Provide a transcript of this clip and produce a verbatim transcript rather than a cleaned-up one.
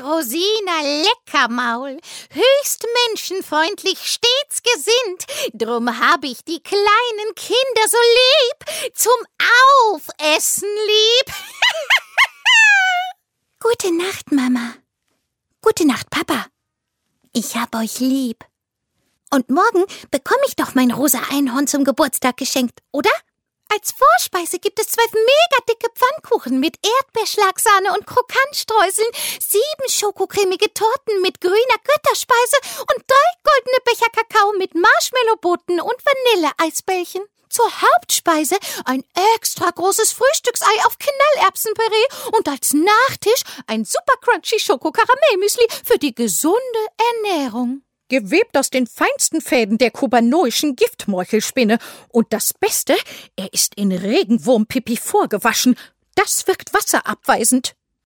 Rosina Leckermaul, höchst menschenfreundlich, stets gesinnt. Drum hab ich die kleinen Kinder so lieb, zum Aufessen lieb. Gute Nacht, Mama. Gute Nacht, Papa. Ich hab euch lieb. Und morgen bekomme ich doch mein rosa Einhorn zum Geburtstag geschenkt, oder? Als Vorspeise gibt es zwölf mega dicke Pfannkuchen mit Erdbeerschlagsahne und Krokantstreuseln, sieben schokocremige Torten mit grüner Götterspeise und drei goldene Becher Kakao mit Marshmallowboten und Vanilleeisbällchen. Zur Hauptspeise ein extra großes Frühstücksei auf Knallerbsenpüree und als Nachtisch ein super crunchy Schoko-Karamellmüsli für die gesunde Ernährung. Gewebt aus den feinsten Fäden der kubanoischen Giftmorchelspinne. Und das Beste, er ist in Regenwurmpipi vorgewaschen. Das wirkt wasserabweisend.